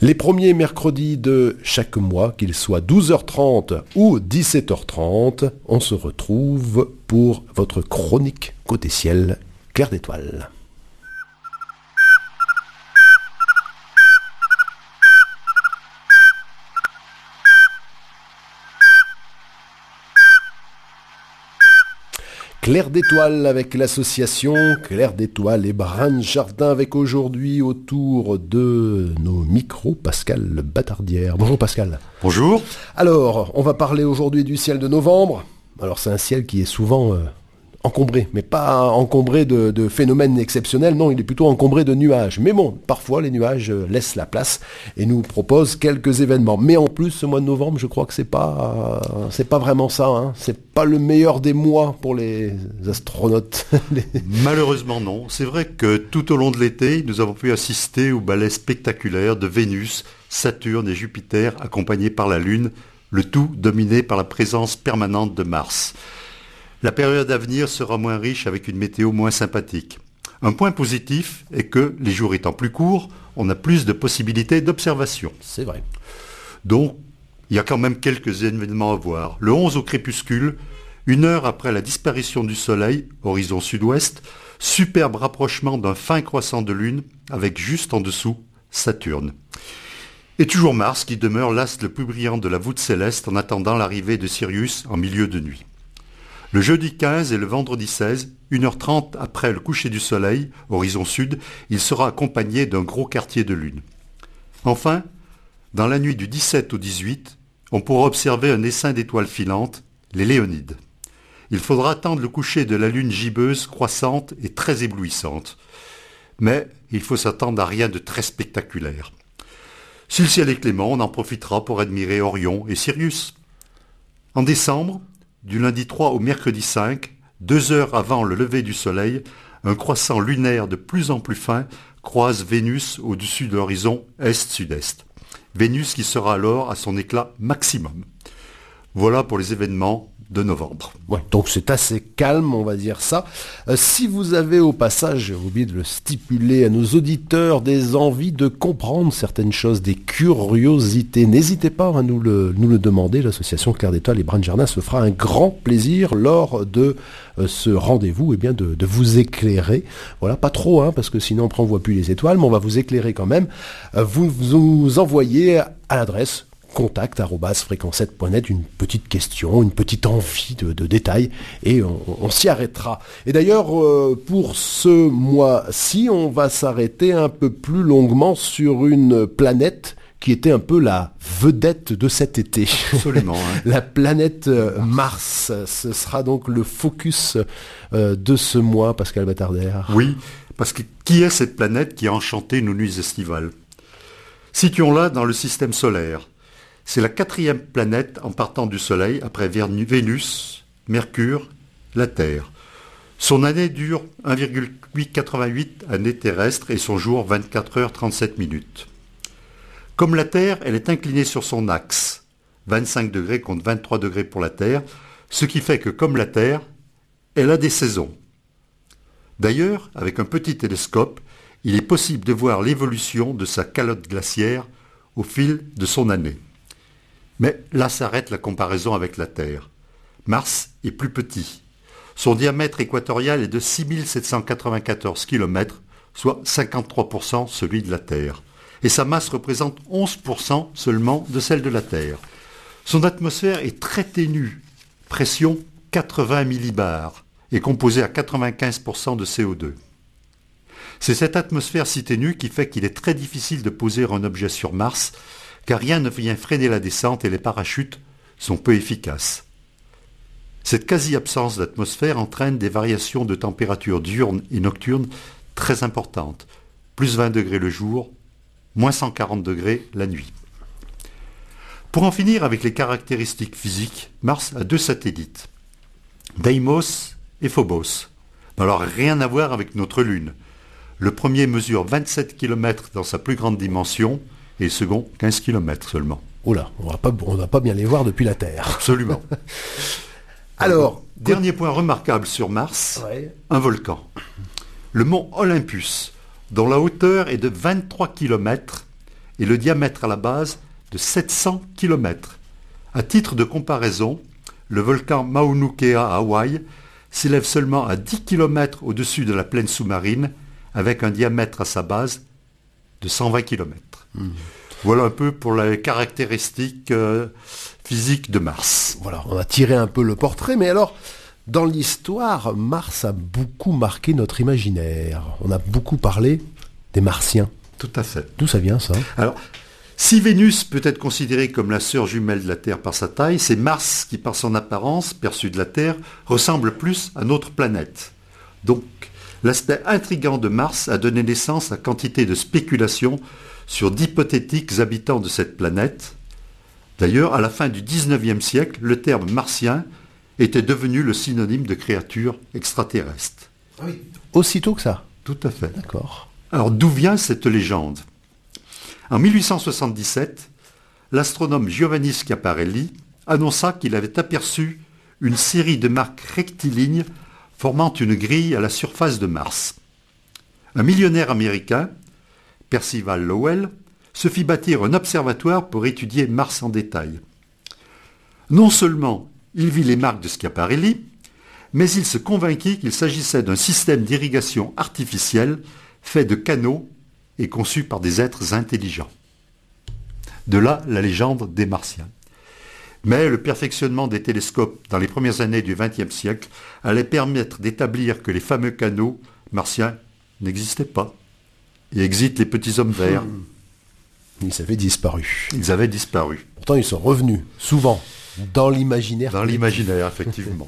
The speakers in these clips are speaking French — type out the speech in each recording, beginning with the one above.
Les premiers mercredis de chaque mois, qu'il soit 12h30 ou 17h30, on se retrouve pour votre chronique Côté Ciel, Clair d'étoiles. Clair d'étoiles avec l'association Clair d'étoiles et Brin de Jardin avec aujourd'hui autour de nos micros Pascal Batardière. Bonjour Pascal. Bonjour. Alors, on va parler aujourd'hui du ciel de novembre. Alors c'est un ciel qui est souvent encombré, mais pas encombré de phénomènes exceptionnels, non, il est plutôt encombré de nuages. Mais bon, parfois les nuages laissent la place et nous proposent quelques événements. Mais en plus, ce mois de novembre, je crois que c'est pas vraiment ça, hein. C'est pas le meilleur des mois pour les astronautes. Malheureusement non. C'est vrai que tout au long de l'été, nous avons pu assister au ballet spectaculaire de Vénus, Saturne et Jupiter, accompagnés par la Lune, le tout dominé par la présence permanente de Mars. La période à venir sera moins riche avec une météo moins sympathique. Un point positif est que, les jours étant plus courts, on a plus de possibilités d'observation. C'est vrai. Donc, il y a quand même quelques événements à voir. Le 11 au crépuscule, 1 heure après la disparition du soleil, horizon sud-ouest, superbe rapprochement d'un fin croissant de lune avec juste en dessous Saturne. Et toujours Mars qui demeure l'astre le plus brillant de la voûte céleste en attendant l'arrivée de Sirius en milieu de nuit. Le jeudi 15 et le vendredi 16, 1h30 après le coucher du soleil, horizon sud, il sera accompagné d'un gros quartier de lune. Enfin, dans la nuit du 17 au 18, on pourra observer un essaim d'étoiles filantes, les Léonides. Il faudra attendre le coucher de la lune gibbeuse, croissante et très éblouissante. Mais il faut s'attendre à rien de très spectaculaire. Si le ciel est clément, on en profitera pour admirer Orion et Sirius. En décembre, du lundi 3 au mercredi 5, 2 heures avant le lever du soleil, un croissant lunaire de plus en plus fin croise Vénus au-dessus de l'horizon est-sud-est. Vénus qui sera alors à son éclat maximum. Voilà pour les événements de novembre. Ouais, donc c'est assez calme, on va dire ça. Si vous avez au passage, j'ai oublié de le stipuler à nos auditeurs, des envies de comprendre certaines choses, des curiosités, n'hésitez pas à nous le demander. L'association Clair d'étoiles et Brin de Jardin se fera un grand plaisir lors de ce rendez-vous, de vous éclairer. Voilà, pas trop, hein, parce que sinon après on voit plus les étoiles, mais on va vous éclairer quand même. Vous envoyez à l'adresse contact@fréquence7.net une petite question, une petite envie de détails, et on s'y arrêtera. Et d'ailleurs, pour ce mois-ci, on va s'arrêter un peu plus longuement sur une planète qui était un peu la vedette de cet été. Absolument. Hein. La planète Mars. Ce sera donc le focus de ce mois, Pascal Batardière. Oui, parce que qui est cette planète qui a enchanté nos nuits estivales ? Situons-la dans le système solaire. C'est la 4e planète en partant du Soleil, après Vénus, Mercure, la Terre. Son année dure 1,888 années terrestres et son jour 24 heures 37 minutes. Comme la Terre, elle est inclinée sur son axe, 25 degrés contre 23 degrés pour la Terre, ce qui fait que comme la Terre, elle a des saisons. D'ailleurs, avec un petit télescope, il est possible de voir l'évolution de sa calotte glaciaire au fil de son année. Mais là s'arrête la comparaison avec la Terre. Mars est plus petit. Son diamètre équatorial est de 6794 km, soit 53% celui de la Terre. Et sa masse représente 11% seulement de celle de la Terre. Son atmosphère est très ténue, pression 80 millibars, et composée à 95% de CO2. C'est cette atmosphère si ténue qui fait qu'il est très difficile de poser un objet sur Mars, car rien ne vient freiner la descente et les parachutes sont peu efficaces. Cette quasi-absence d'atmosphère entraîne des variations de température diurne et nocturne très importantes, plus 20 degrés le jour, moins 140 degrés la nuit. Pour en finir avec les caractéristiques physiques, Mars a 2 satellites, Deimos et Phobos. Alors rien à voir avec notre Lune. Le premier mesure 27 km dans sa plus grande dimension, et le second 15 km seulement. Oula, on va pas bien les voir depuis la Terre. Absolument. Alors, dernier point remarquable sur Mars, un volcan. Le mont Olympus, dont la hauteur est de 23 km et le diamètre à la base de 700 km. À titre de comparaison, le volcan Mauna Kea à Hawaï s'élève seulement à 10 km au-dessus de la plaine sous-marine, avec un diamètre à sa base de 120 km. Voilà un peu pour les caractéristiques physiques de Mars. Voilà, on a tiré un peu le portrait, mais alors, dans l'histoire, Mars a beaucoup marqué notre imaginaire. On a beaucoup parlé des Martiens. Tout à fait. D'où ça vient, ça ? Alors, si Vénus peut être considérée comme la sœur jumelle de la Terre par sa taille, c'est Mars qui, par son apparence perçue de la Terre, ressemble plus à notre planète. Donc, l'aspect intrigant de Mars a donné naissance à quantité de spéculations sur d'hypothétiques habitants de cette planète. D'ailleurs, à la fin du XIXe siècle, le terme martien était devenu le synonyme de créatures extraterrestres. Ah oui. Aussitôt que ça ? Tout à fait. D'accord. Alors, d'où vient cette légende ? En 1877, l'astronome Giovanni Schiaparelli annonça qu'il avait aperçu une série de marques rectilignes formant une grille à la surface de Mars. Un millionnaire américain, Percival Lowell, se fit bâtir un observatoire pour étudier Mars en détail. Non seulement il vit les marques de Schiaparelli, mais il se convainquit qu'il s'agissait d'un système d'irrigation artificielle fait de canaux et conçu par des êtres intelligents. De là la légende des Martiens. Mais le perfectionnement des télescopes dans les premières années du XXe siècle allait permettre d'établir que les fameux canaux martiens n'existaient pas. Et existent les petits hommes verts. Ils avaient disparu. Ils avaient disparu. Pourtant, ils sont revenus, souvent, dans l'imaginaire. Dans l'imaginaire, effectivement.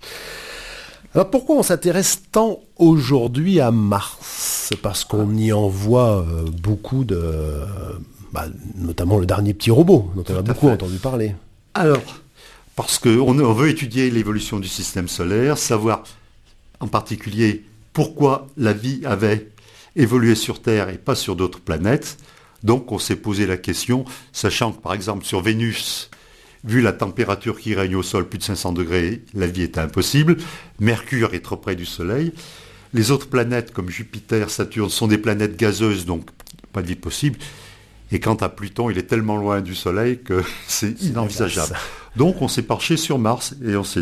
Alors pourquoi on s'intéresse tant aujourd'hui à Mars ? Parce qu'on y envoie beaucoup de... notamment le dernier petit robot, dont on a beaucoup entendu parler. Alors, parce qu'on veut étudier l'évolution du système solaire, savoir en particulier pourquoi la vie avait évolué sur Terre et pas sur d'autres planètes. Donc on s'est posé la question, sachant que par exemple sur Vénus, vu la température qui règne au sol, plus de 500 degrés, la vie était impossible. Mercure est trop près du Soleil. Les autres planètes comme Jupiter, Saturne sont des planètes gazeuses, donc pas de vie possible. Et quant à Pluton, il est tellement loin du Soleil que c'est inenvisageable. Donc on s'est penché sur Mars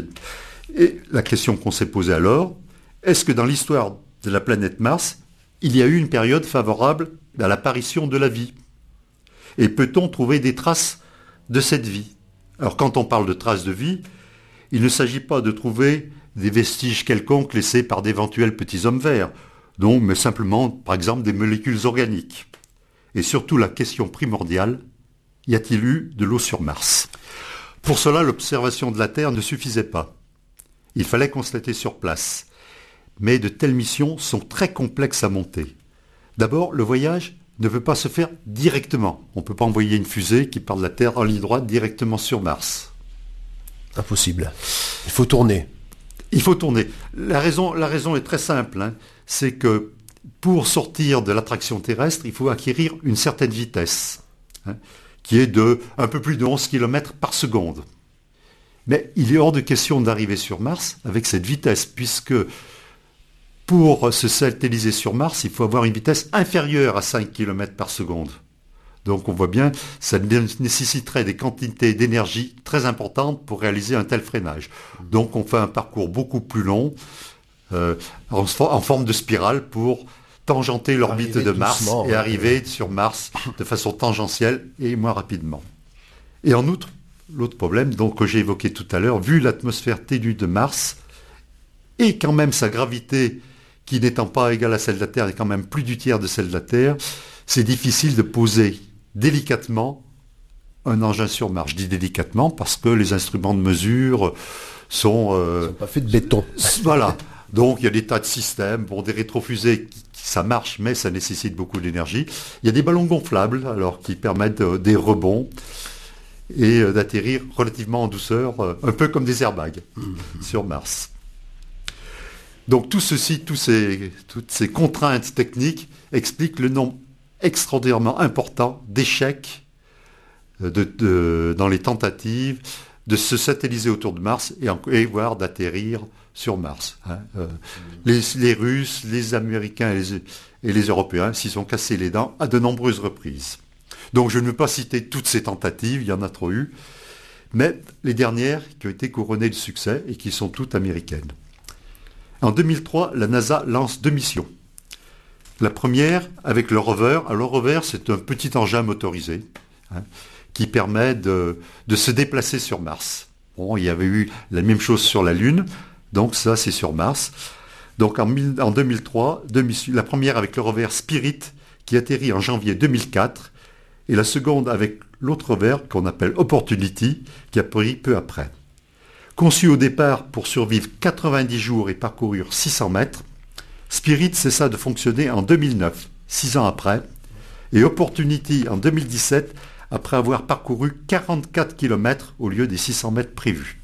et la question qu'on s'est posée alors, est-ce que dans l'histoire de la planète Mars, il y a eu une période favorable à l'apparition de la vie ? Et peut-on trouver des traces de cette vie ? Alors quand on parle de traces de vie, il ne s'agit pas de trouver des vestiges quelconques laissés par d'éventuels petits hommes verts, mais simplement, par exemple, des molécules organiques. Et surtout la question primordiale, y a-t-il eu de l'eau sur Mars ? Pour cela, l'observation de la Terre ne suffisait pas. Il fallait constater sur place. Mais de telles missions sont très complexes à monter. D'abord, le voyage ne peut pas se faire directement. On ne peut pas envoyer une fusée qui part de la Terre en ligne droite directement sur Mars. Impossible. Il faut tourner. Il faut tourner. La raison est très simple. C'est que pour sortir de l'attraction terrestre, il faut acquérir une certaine vitesse, qui est de un peu plus de 11 km par seconde. Mais il est hors de question d'arriver sur Mars avec cette vitesse, puisque pour se satelliser sur Mars, il faut avoir une vitesse inférieure à 5 km par seconde. Donc on voit bien, ça nécessiterait des quantités d'énergie très importantes pour réaliser un tel freinage. Donc on fait un parcours beaucoup plus long, en forme de spirale pour tangenter l'orbite de Mars et arriver sur Mars de façon tangentielle et moins rapidement. Et en outre, l'autre problème que j'ai évoqué tout à l'heure, vu l'atmosphère ténue de Mars et quand même sa gravité qui n'étant pas égale à celle de la Terre est quand même plus du tiers de celle de la Terre, c'est difficile de poser délicatement un engin sur Mars. Je dis délicatement parce que les instruments de mesure sont pas faits de béton. Voilà. Donc il y a des tas de systèmes. Des rétrofusées, ça marche, mais ça nécessite beaucoup d'énergie. Il y a des ballons gonflables, alors qui permettent des rebonds et d'atterrir relativement en douceur, un peu comme des airbags sur Mars. Donc tout ceci, toutes ces contraintes techniques expliquent le nombre extraordinairement important d'échecs dans les tentatives de se satelliser autour de Mars et voire d'atterrir sur Mars. Les Russes, les Américains et les Européens s'y sont cassés les dents à de nombreuses reprises. Donc je ne veux pas citer toutes ces tentatives, il y en a trop eu, mais les dernières qui ont été couronnées de succès et qui sont toutes américaines. En 2003, la NASA lance 2 missions. La première avec le rover. Alors, le rover, c'est un petit engin motorisé qui permet de se déplacer sur Mars. Bon, il y avait eu la même chose sur la Lune, donc ça c'est sur Mars. Donc en 2003, 2 missions, la première avec le rover Spirit qui atterrit en janvier 2004 et la seconde avec l'autre rover qu'on appelle Opportunity qui a pris peu après. Conçu au départ pour survivre 90 jours et parcourir 600 mètres, Spirit cessa de fonctionner en 2009, 6 ans après, et Opportunity en 2017, après avoir parcouru 44 km au lieu des 600 mètres prévus.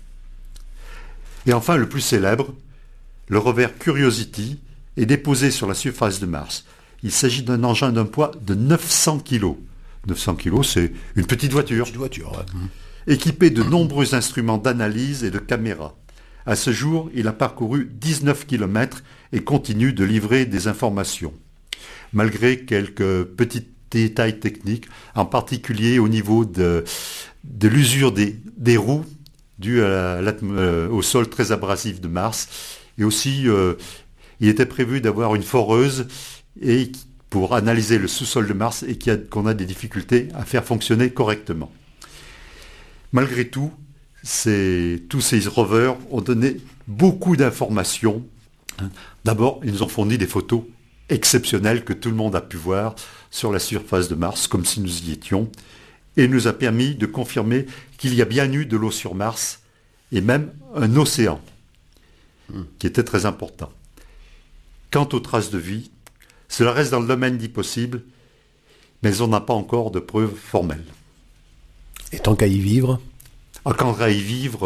Et enfin, le plus célèbre, le rover Curiosity est déposé sur la surface de Mars. Il s'agit d'un engin d'un poids de 900 kg. 900 kg, c'est une petite voiture. Équipé de nombreux instruments d'analyse et de caméras. À ce jour, il a parcouru 19 km et continue de livrer des informations. Malgré quelques petits détails techniques, en particulier au niveau de l'usure des roues due au sol très abrasif de Mars. Et aussi, il était prévu d'avoir une foreuse pour analyser le sous-sol de Mars et qu'on a des difficultés à faire fonctionner correctement. Malgré tout, tous ces rovers ont donné beaucoup d'informations. D'abord, ils nous ont fourni des photos exceptionnelles que tout le monde a pu voir sur la surface de Mars, comme si nous y étions, et nous a permis de confirmer qu'il y a bien eu de l'eau sur Mars, et même un océan, qui était très important. Quant aux traces de vie, cela reste dans le domaine dit possible, mais on n'a pas encore de preuves formelles. Et tant qu'à y vivre Quand à y vivre,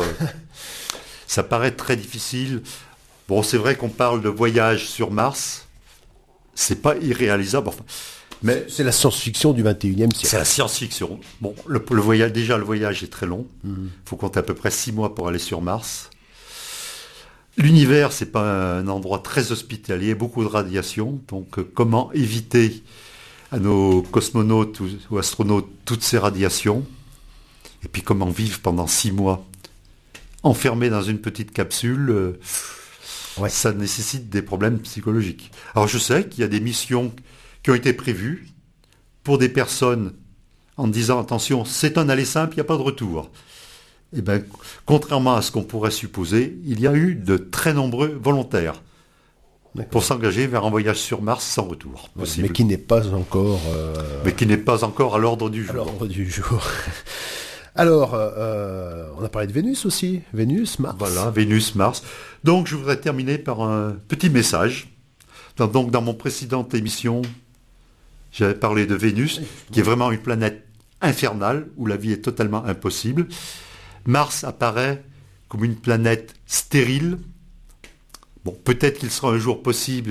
ça paraît très difficile. Bon, c'est vrai qu'on parle de voyage sur Mars, c'est pas irréalisable, mais c'est la science-fiction du 21e siècle. C'est la science-fiction. Bon, le voyage est très long. Il faut compter à peu près 6 mois pour aller sur Mars. L'univers, c'est pas un endroit très hospitalier, beaucoup de radiation. Donc, comment éviter à nos cosmonautes ou astronautes toutes ces radiations ? Et puis, comment vivre pendant 6 mois enfermé dans une petite capsule Ça nécessite des problèmes psychologiques. Alors, je sais qu'il y a des missions qui ont été prévues pour des personnes en disant, attention, c'est un aller simple, il n'y a pas de retour. Eh bien, contrairement à ce qu'on pourrait supposer, il y a eu de très nombreux volontaires pour s'engager vers un voyage sur Mars sans retour possible. Mais qui n'est pas encore... Mais qui n'est pas encore à l'ordre du jour. À l'ordre du jour. Alors, on a parlé de Vénus aussi. Vénus, Mars. Voilà, Vénus, Mars. Donc, je voudrais terminer par un petit message. Donc, dans mon précédente émission, j'avais parlé de Vénus, qui est vraiment une planète infernale, où la vie est totalement impossible. Mars apparaît comme une planète stérile. Bon, peut-être qu'il sera un jour possible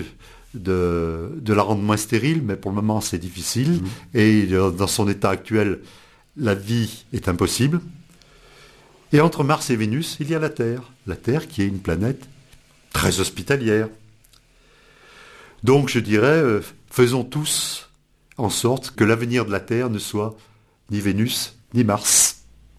de la rendre moins stérile, mais pour le moment, c'est difficile. Et dans son état actuel, la vie est impossible. Et entre Mars et Vénus, il y a la Terre. La Terre qui est une planète très hospitalière. Donc, je dirais, faisons tous en sorte que l'avenir de la Terre ne soit ni Vénus, ni Mars.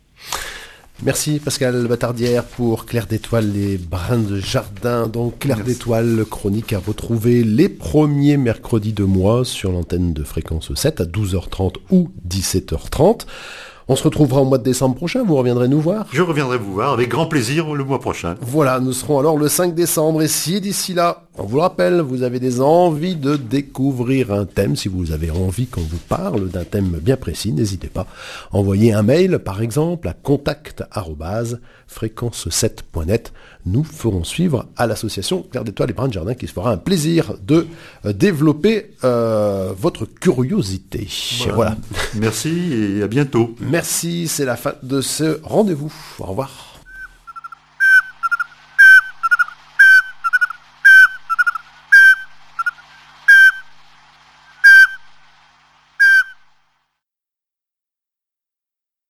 Merci Pascal Batardière pour Clair d'étoiles, les brins de jardin. Donc Clair d'étoiles, chronique à retrouver les premiers mercredis de mois sur l'antenne de Fréquence 7 à 12h30 ou 17h30. On se retrouvera au mois de décembre prochain, vous reviendrez nous voir. Je reviendrai vous voir avec grand plaisir le mois prochain. Voilà, nous serons alors le 5 décembre et si d'ici là, on vous le rappelle, vous avez des envies de découvrir un thème, si vous avez envie qu'on vous parle d'un thème bien précis, n'hésitez pas. Envoyez un mail par exemple à contact@fréquence7.net. Nous ferons suivre à l'association Clair d'étoiles et brins de jardin qui se fera un plaisir de développer votre curiosité. Voilà. Merci et à bientôt. Merci, c'est la fin de ce rendez-vous. Au revoir.